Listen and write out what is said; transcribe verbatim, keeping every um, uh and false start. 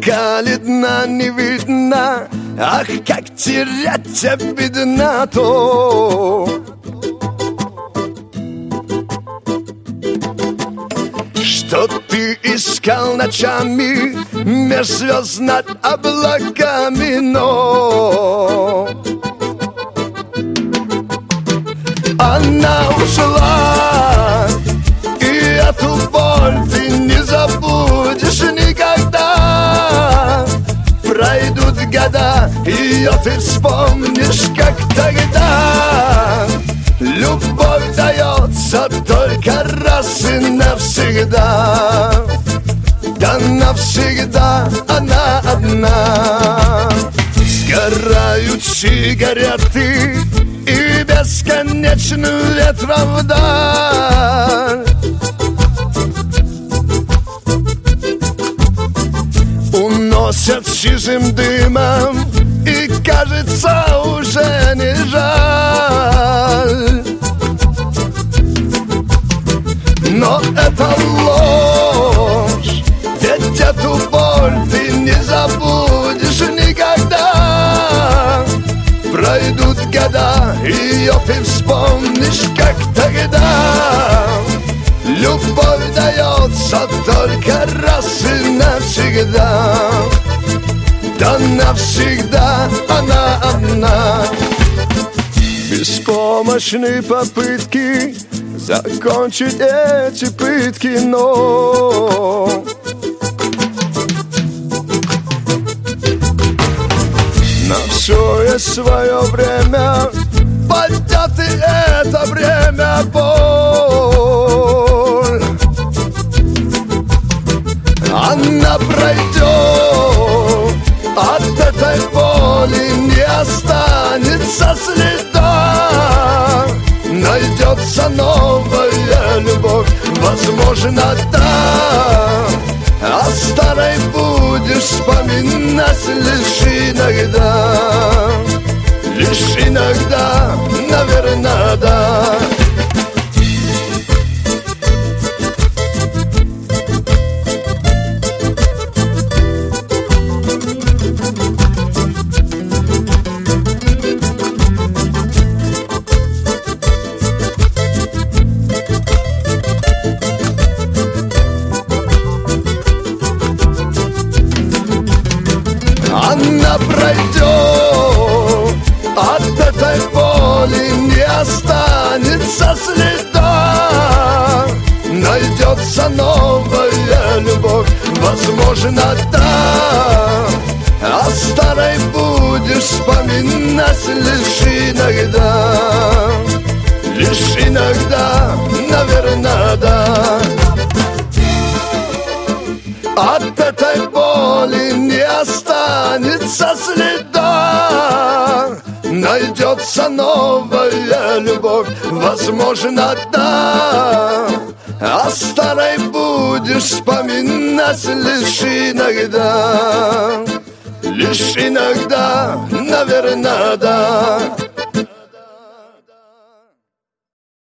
Скали дна не видно, ах, как терять обидно то, что ты искал ночами меж звезд над облаками, но она ушла, и эту боль ты не забудешь никогда. Пройдут года, ее ты вспомнишь, как тогда. Любовь дается только раз и навсегда. Да навсегда она одна. Сгорают сигареты и бесконечным ветром вдаль. Уносят сизым дымом, и кажется уже не жаль. Но это ложь, ведь эту боль ты не забудешь никогда. Пройдут года, ее ты вспомнишь, как тогда. Любовь дается только раз и навсегда. Да навсегда она одна. Беспомощны попытки закончить эти пытки, но на все есть свое время, пойдет и это время боль. Она пройдет, от этой боли не останется следа. Найдется новая любовь, возможно, да. О старой будешь вспоминать лишь иногда. Лишь иногда, наверное, да. Она пройдет, от этой боли не останется следа. Найдется новая любовь, возможно, да. О старой будешь вспоминать лишь иногда. Лишь иногда, наверное, да. От этой боли не останется следа. Найдется новая любовь, возможно, да. О старой будешь вспоминать лишь иногда. Лишь иногда, наверное, да.